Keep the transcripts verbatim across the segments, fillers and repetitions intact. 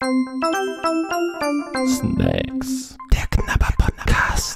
Snacks. Der Knabber-Podcast.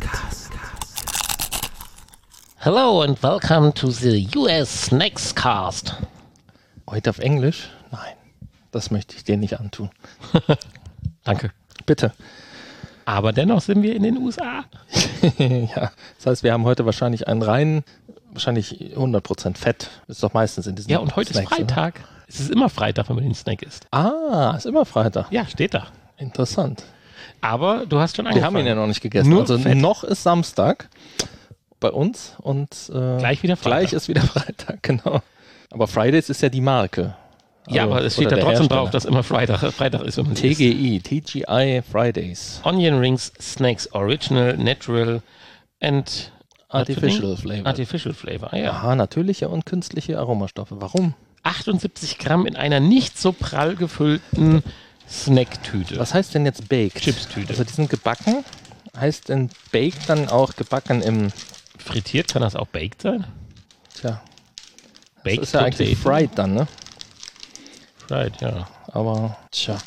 Hello and welcome to the U S Snacks Cast. Heute auf Englisch? Nein, das möchte ich dir nicht antun. Danke. Bitte. Aber dennoch sind wir in den U S A. Ja, das heißt, wir haben heute wahrscheinlich einen reinen, wahrscheinlich hundert Prozent Fett. Das ist doch meistens in diesen Ja, und heute Snacks, ist Freitag. Oder? Es ist immer Freitag, wenn man den Snack isst. Ah, ist immer Freitag. Ja, steht da. Interessant. Aber du hast schon angefangen. Wir haben ihn ja noch nicht gegessen. Nur also Fett. Noch ist Samstag bei uns und äh, Gleich wieder Freitag. Gleich ist wieder Freitag, genau. Aber Fridays ist ja die Marke. Ja, Also, aber es steht oder da der trotzdem Hersteller. drauf, dass immer Freitag, Freitag ist. Wenn man T isst. G I, T G I Fridays. Onion Rings Snacks Original, Natural and Artificial Flavor. Artificial Flavor, ah, ja. Aha, natürliche und künstliche Aromastoffe. Warum? achtundsiebzig Gramm in einer nicht so prall gefüllten Snacktüte. Was heißt denn jetzt baked? Chipstüte. Also die sind gebacken. Heißt denn baked dann auch gebacken im... Frittiert kann das auch baked sein? Tja, Baked das ist ja eigentlich Potato. fried dann, ne? Fried, ja. Aber tja.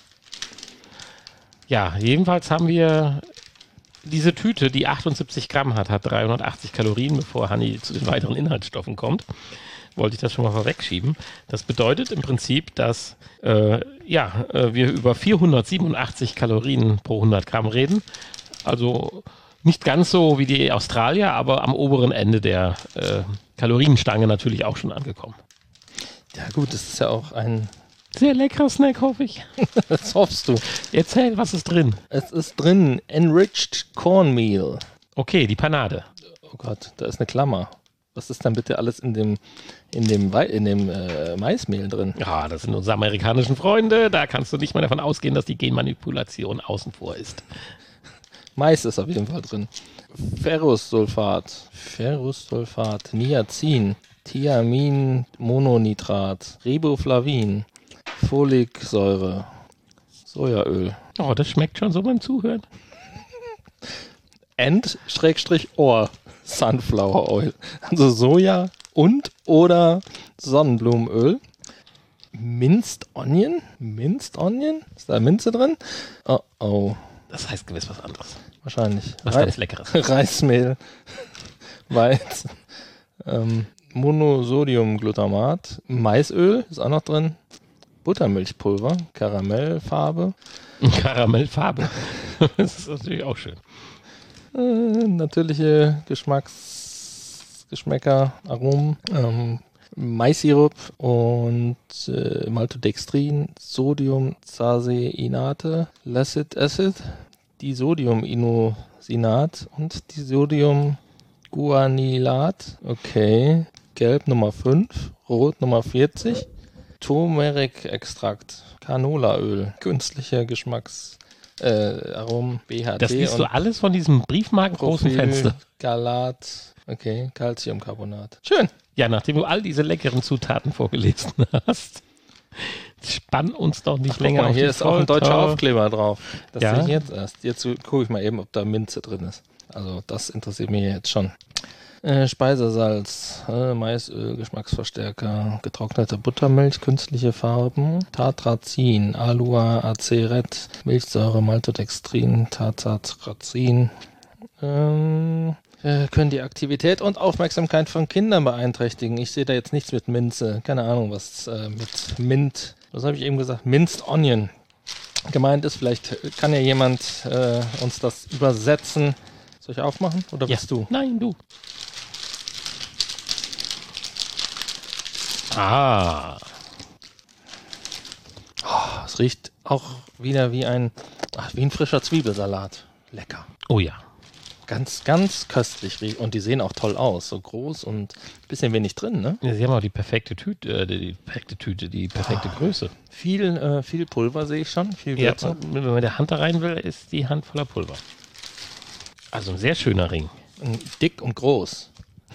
Ja, jedenfalls haben wir diese Tüte, die achtundsiebzig Gramm hat, hat dreihundertachtzig Kalorien, bevor Hanni zu den weiteren Inhaltsstoffen kommt. Wollte ich das schon mal vorwegschieben. Das bedeutet im Prinzip, dass äh, ja, äh, wir über vierhundertsiebenundachtzig Kalorien pro hundert Gramm reden. Also nicht ganz so wie die Australier, aber am oberen Ende der äh, Kalorienstange natürlich auch schon angekommen. Ja gut, das ist ja auch ein... Sehr leckerer Snack, hoffe ich. Das hoffst du. Erzähl, was ist drin? Es ist drin Enriched Cornmeal. Okay, die Panade. Oh Gott, da ist eine Klammer. Was ist dann bitte alles in dem, in dem, Wei- in dem äh, Maismehl drin? Ja, das sind unsere amerikanischen Freunde. Da kannst du nicht mal davon ausgehen, dass die Genmanipulation außen vor ist. Mais ist auf jeden Fall drin. Ferrussulfat, Ferrussulfat, Niacin, Thiamin-Mononitrat, Riboflavin, Foliksäure, Sojaöl. Oh, das schmeckt schon so beim Zuhören. And-Ohr Sunflower Oil. Also Soja und oder Sonnenblumenöl. Minced Onion? Minced Onion? Ist da Minze drin? Oh oh. Das heißt gewiss was anderes. Wahrscheinlich. Was Rei- ganz Leckeres. Reismehl, Weizen, ähm, Monosodiumglutamat, Maisöl ist auch noch drin, Buttermilchpulver, Karamellfarbe, Karamellfarbe. Das ist natürlich auch schön. äh, natürliche Geschmacks, Geschmäcker, Aromen, ähm, Maissirup und äh, Maltodextrin, Sodium, Caseinate, Lactic Acid, Disodium-Inosinat und Disodium-Guanilat. Okay. Gelb Nummer fünf, Rot Nummer vierzig, Turmeric-Extrakt, Canolaöl, künstlicher Geschmacks, äh, Aromen, B H T Das liest und du alles von diesem briefmarkengroßen Fenster. Galat, okay, Calciumcarbonat. Schön. Ja, nachdem du all diese leckeren Zutaten vorgelesen hast, spann uns doch nicht Ach, länger guck mal, auf hier die ist auch ein deutscher Folter. Aufkleber drauf. Das Ja? sehe ich jetzt erst. Jetzt gucke ich mal eben, ob da Minze drin ist. Also das interessiert mich jetzt schon. Äh, Speisesalz, äh, Maisöl, Geschmacksverstärker, getrocknete Buttermilch, künstliche Farben, Tartrazin, Alua, Aceret, Milchsäure, Maltodextrin, Tartrazin. Ähm, äh, können die Aktivität und Aufmerksamkeit von Kindern beeinträchtigen. Ich sehe da jetzt nichts mit Minze. Keine Ahnung, was äh, mit Mint. Was habe ich eben gesagt? Minced Onion. Gemeint ist, vielleicht kann ja jemand äh, uns das übersetzen. Soll ich aufmachen oder Ja. bist du? Nein, du. Ah. Oh, es riecht auch wieder wie ein, ach, wie ein frischer Zwiebelsalat. Lecker. Oh ja. Ganz, ganz köstlich. rie- Und die sehen auch toll aus. So groß und ein bisschen wenig drin, ne? Ja, sie haben auch die perfekte Tüte, äh, die perfekte Tüte, die perfekte Größe. Viel, äh, viel Pulver sehe ich schon. Viel Ja, Würze. wenn man mit der Hand da rein will, ist die Hand voller Pulver. Also ein sehr schöner Ring. Dick und groß.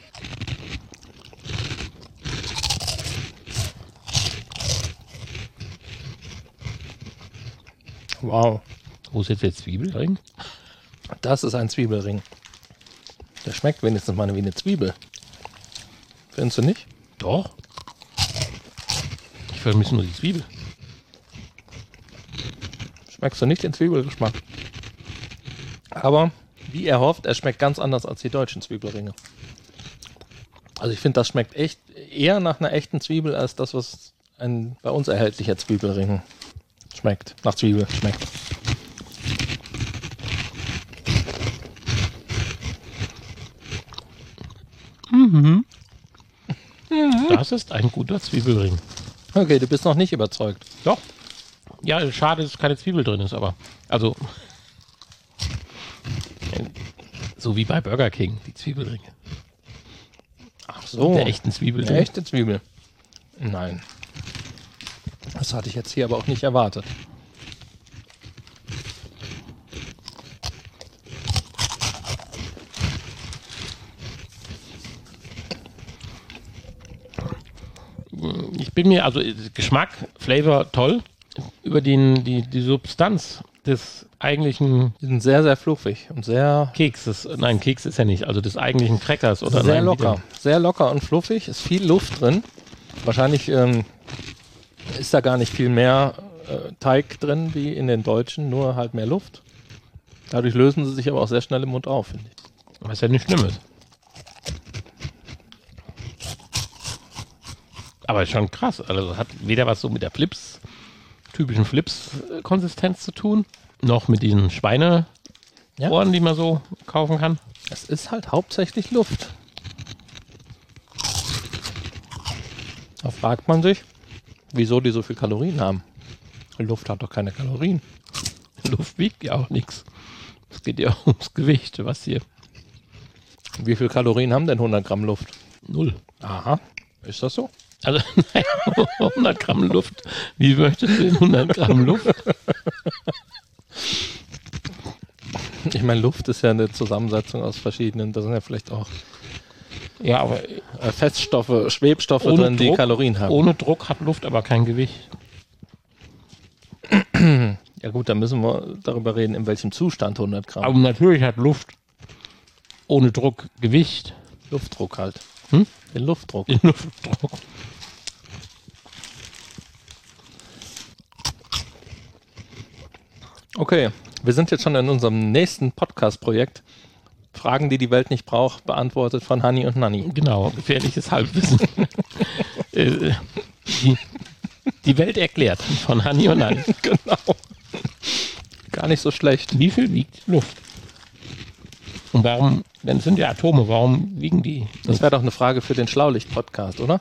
Wow. Wo ist jetzt der Zwiebelring? Das ist ein Zwiebelring. Der schmeckt wenigstens mal wie eine Zwiebel. Findest du nicht? Doch. Ich vermisse nur die Zwiebel. Schmeckst du nicht den Zwiebelgeschmack. Aber, wie er hofft, er schmeckt ganz anders als die deutschen Zwiebelringe. Also ich finde, das schmeckt echt eher nach einer echten Zwiebel, als das, was ein bei uns erhältlicher Zwiebelring schmeckt. Nach Zwiebel schmeckt. Mhm. Das ist ein guter Zwiebelring. Okay, du bist noch nicht überzeugt. Doch. Ja, schade, dass keine Zwiebel drin ist, aber also so wie bei Burger King, die Zwiebelringe. Ach so. Der echten Zwiebel. Der echte Zwiebel. Nein. Das hatte ich jetzt hier aber auch nicht erwartet. Ich bin mir, also Geschmack, Flavor toll, über den, die, die Substanz des eigentlichen Die sind sehr, sehr fluffig und sehr, Kekses, nein, Keks ist ja nicht, also des eigentlichen Crackers oder sehr nein, locker. wieder- Sehr locker und fluffig. Ist viel Luft drin. Wahrscheinlich ähm, ist da gar nicht viel mehr äh, Teig drin wie in den deutschen, nur halt mehr Luft. Dadurch lösen sie sich aber auch sehr schnell im Mund auf, finde ich. Was ja nicht schlimm ist. Aber ist schon krass. Also hat weder was so mit der Flips, typischen Flips-Konsistenz zu tun, noch mit diesen Schweineohren, Ja. die man so kaufen kann. Es ist halt hauptsächlich Luft. Da fragt man sich, wieso die so viel Kalorien haben. Luft hat doch keine Kalorien. Luft wiegt ja auch nichts. Es geht ja ums Gewicht, was hier. Wie viel Kalorien haben denn hundert Gramm Luft? Null. Aha, ist das so? Also, naja, hundert Gramm Luft. Wie möchtest du denn hundert Gramm Luft? Ich meine, Luft ist ja eine Zusammensetzung aus verschiedenen, da sind ja vielleicht auch Ja, aber äh, Feststoffe, Schwebstoffe Ohne drin, die Druck- Kalorien haben. ohne Druck hat Luft aber kein Gewicht. Ja gut, dann müssen wir darüber reden, in welchem Zustand hundert Gramm. Aber natürlich hat Luft ohne Druck Gewicht. Luftdruck halt. Hm? Den Luftdruck. Den Luftdruck. Okay, wir sind jetzt schon in unserem nächsten Podcast-Projekt. Fragen, die die Welt nicht braucht, beantwortet von Hanni und Nanni. Genau, gefährliches Halbwissen. Äh, die, die Welt erklärt von Hanni und Nanni. Genau. Gar nicht so schlecht. Wie viel wiegt Luft? Und warum, denn es sind ja Atome, warum wiegen die? Das wäre doch eine Frage für den Schlaulicht-Podcast, oder?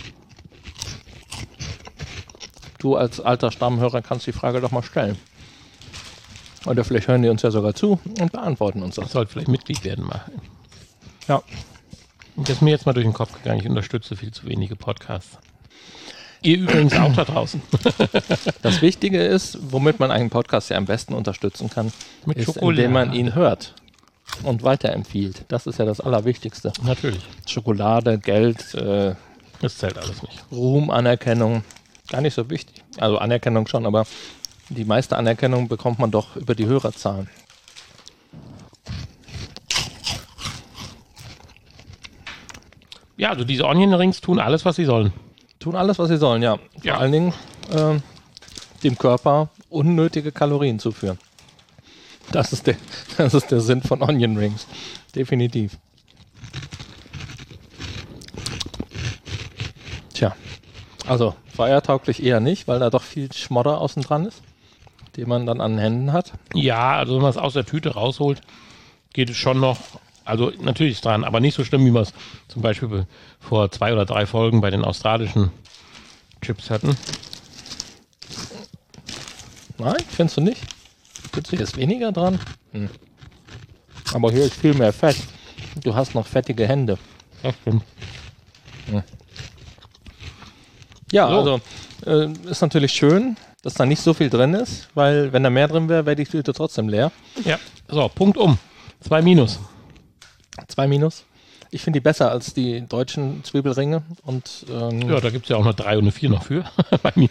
Du als alter Stammhörer kannst die Frage doch mal stellen. Oder vielleicht hören die uns ja sogar zu und beantworten uns Ich das. sollte vielleicht Mitglied werden mal. Ja. Das ist mir jetzt mal durch den Kopf gegangen. Ich unterstütze viel zu wenige Podcasts. Ihr übrigens auch da draußen. Das Wichtige ist, womit man einen Podcast ja am besten unterstützen kann, Mit ist, Schokolade. indem man ihn hört und weiterempfiehlt. Das ist ja das Allerwichtigste. Natürlich. Schokolade, Geld, äh, Das zählt alles nicht. Ruhm, Anerkennung, gar nicht so wichtig. Also Anerkennung schon, aber die meiste Anerkennung bekommt man doch über die Hörerzahlen. Ja, also diese Onion Rings tun alles, was sie sollen. Tun alles, was sie sollen, ja. Vor Ja. allen Dingen äh, dem Körper unnötige Kalorien zuführen. Das ist der, das ist der Sinn von Onion Rings. Definitiv. Tja, also feiertauglich eher nicht, weil da doch viel Schmodder außen dran ist, den man dann an den Händen hat. Ja, also wenn man es aus der Tüte rausholt, geht es schon noch, also natürlich ist dran, aber nicht so schlimm, wie wir es zum Beispiel vor zwei oder drei Folgen bei den australischen Chips hatten. Nein, findest du nicht? Findest du, hier ist weniger dran? Hm. Aber hier ist viel mehr Fett. Du hast noch fettige Hände. Das stimmt. Ja, So. also äh, ist natürlich schön, dass da nicht so viel drin ist, weil wenn da mehr drin wäre, wäre die Tüte trotzdem leer. Ja, so, Punkt um. Zwei Minus. Zwei Minus. Ich finde die besser als die deutschen Zwiebelringe. Und ähm, Ja, da gibt es ja auch eine drei und eine vier noch für bei mir.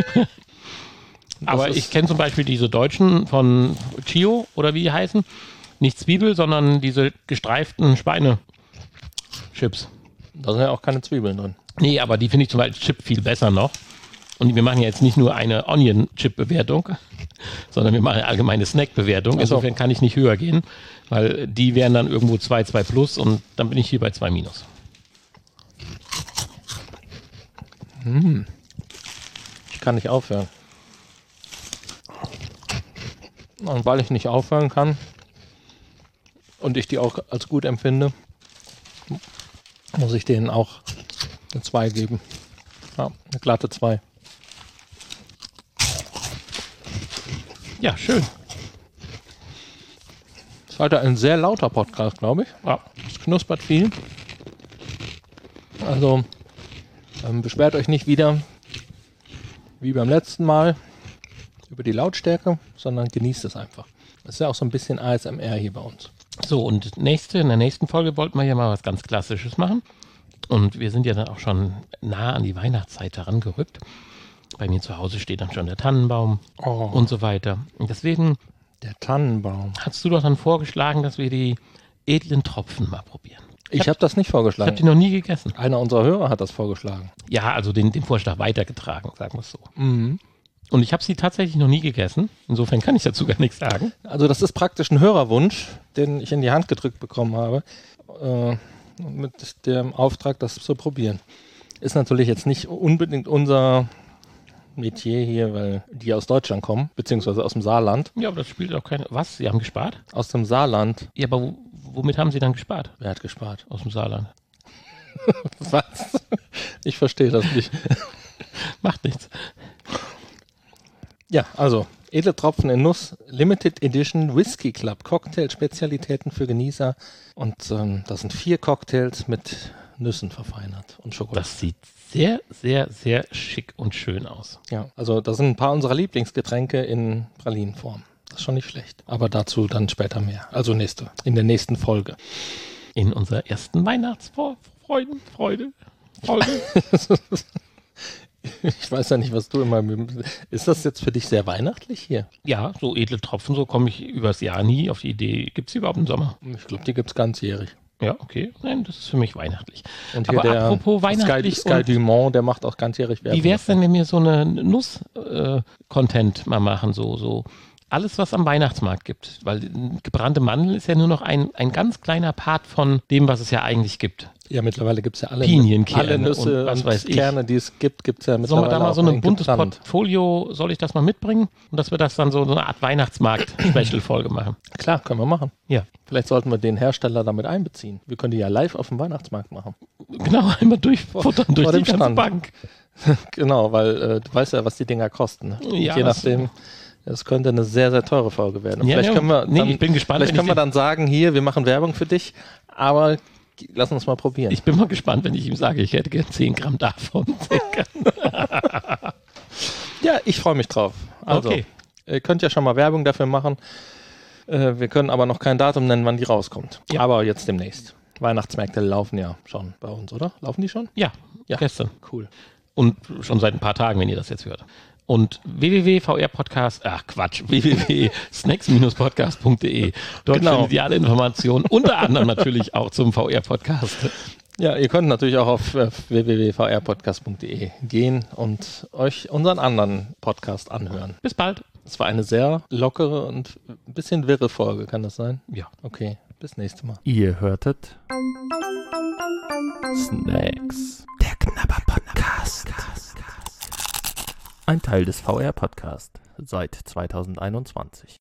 Aber ist- ich kenne zum Beispiel diese deutschen von Chio oder wie die heißen. Nicht Zwiebel, sondern diese gestreiften Schweine-Chips. da sind ja auch keine Zwiebeln drin. Nee, aber die finde ich zum Beispiel Chip viel besser noch. Und wir machen ja jetzt nicht nur eine Onion-Chip-Bewertung. sondern wir machen eine allgemeine Snack-Bewertung. Insofern kann ich nicht höher gehen, weil die wären dann irgendwo zwei, zwei plus und dann bin ich hier bei zwei minus. Hm. Ich kann nicht aufhören. Und weil ich nicht aufhören kann und ich die auch als gut empfinde, muss ich denen auch eine zwei geben. Ja, eine glatte zwei. Ja, schön. Das ist heute ein sehr lauter Podcast, glaube ich. Ja, es knuspert viel. Also ähm, beschwert euch nicht wieder wie beim letzten Mal über die Lautstärke, sondern genießt es einfach. Das ist ja auch so ein bisschen A S M R hier bei uns. So, und nächste, in der nächsten Folge wollten wir ja mal was ganz Klassisches machen. Und wir sind ja dann auch schon nah an die Weihnachtszeit herangerückt. Bei mir zu Hause steht dann schon der Tannenbaum Oh. und so weiter. Und deswegen Der Tannenbaum. hast du doch dann vorgeschlagen, dass wir die edlen Tropfen mal probieren. Ich habe hab das nicht Ich habe vorgeschlagen. die noch nie gegessen. Einer unserer Hörer hat das vorgeschlagen. Ja, also den, den Vorschlag weitergetragen, sagen wir es so. Mhm. Und ich habe sie tatsächlich noch nie gegessen. Insofern kann ich dazu gar nichts sagen. Also das ist praktisch ein Hörerwunsch, den ich in die Hand gedrückt bekommen habe, äh, mit dem Auftrag, das zu probieren. Ist natürlich jetzt nicht unbedingt unser Metier hier, weil die aus Deutschland kommen, beziehungsweise aus dem Saarland. Ja, aber das spielt auch keine... Was? Sie haben gespart? Aus dem Saarland. Ja, aber wo, womit haben sie dann gespart? Wer hat gespart? Aus dem Saarland. Was? Ich verstehe das nicht. Macht nichts. Ja, also edle Tropfen in Nuss, Limited Edition Whisky Club, Cocktail-Spezialitäten für Genießer. Und ähm, das sind vier Cocktails mit Nüssen verfeinert und Schokolade. Das sieht sehr, sehr, sehr schick und schön aus. Ja, also das sind ein paar unserer Lieblingsgetränke in Pralinenform. Das ist schon nicht schlecht. Aber dazu dann später mehr. Also nächste, in der nächsten Folge. In unserer ersten Weihnachtsfreude, Freude, Folge. Ich weiß ja nicht, was du immer... Ist das jetzt für dich sehr weihnachtlich hier? Ja, so edle Tropfen, so komme ich übers Jahr nie auf die Idee. Gibt es die überhaupt im Sommer? Ich glaube, die gibt es ganzjährig. Ja, okay. Nein, das ist für mich weihnachtlich. Und hier Aber der apropos Sky, weihnachtlich Sky und- Dumont, der macht auch ganzjährig Werbung. Wie wäre es denn, wenn wir so eine Nuss-Content mal machen, so, so alles, was am Weihnachtsmarkt gibt? Weil gebrannte Mandel ist ja nur noch ein, ein ganz kleiner Part von dem, was es ja eigentlich gibt. Ja, mittlerweile gibt es ja alle, Pinienkerne alle Nüsse und was weiß ich. Kerne, die es gibt, gibt es ja Sollen mittlerweile wir da mal auch so ein in buntes gebrannt. Portfolio, soll ich das mal mitbringen? Und dass wir das dann so, so eine Art Weihnachtsmarkt-Special-Folge machen. Klar, können wir machen. Ja, Vielleicht sollten wir den Hersteller damit einbeziehen. Wir können die ja live auf dem Weihnachtsmarkt machen. genau, einmal durchfuttern durch vor die dem ganze Stand. Bank. Genau, weil äh, du weißt ja, was die Dinger kosten. Ne? Ja, Je das- nachdem, es könnte eine sehr, sehr teure Folge werden. Und Ja, vielleicht ja, können wir nee, dann, ich bin gespannt, vielleicht wenn können ich wir dann sagen, hier, wir machen Werbung für dich, aber g- lass uns mal probieren. Ich bin mal gespannt, wenn ich ihm sage, ich hätte gern zehn Gramm davon. ja, ich freue mich drauf. Also, Okay. ihr könnt ja schon mal Werbung dafür machen. Äh, wir können aber noch kein Datum nennen, wann die rauskommt. Ja. Aber jetzt demnächst. Weihnachtsmärkte laufen ja schon bei uns, oder? Laufen die schon? Ja, Ja. gestern. Cool. Und schon seit ein paar Tagen, wenn ihr das jetzt hört. Und w w w punkt v r podcast, ach Quatsch, w w w punkt snacks podcast punkt d e. Dort Genau. findet ihr alle Informationen, unter anderem natürlich auch zum V R-Podcast. Ja, ihr könnt natürlich auch auf äh, w w w punkt v r podcast punkt d e gehen und euch unseren anderen Podcast anhören. Bis bald. Es war eine sehr lockere und ein bisschen wirre Folge, kann das sein? Ja. Okay, bis nächstes Mal. Ihr hörtet Snacks. Der Knabber Podcast. Ein Teil des V R Podcast seit zweitausendeinundzwanzig.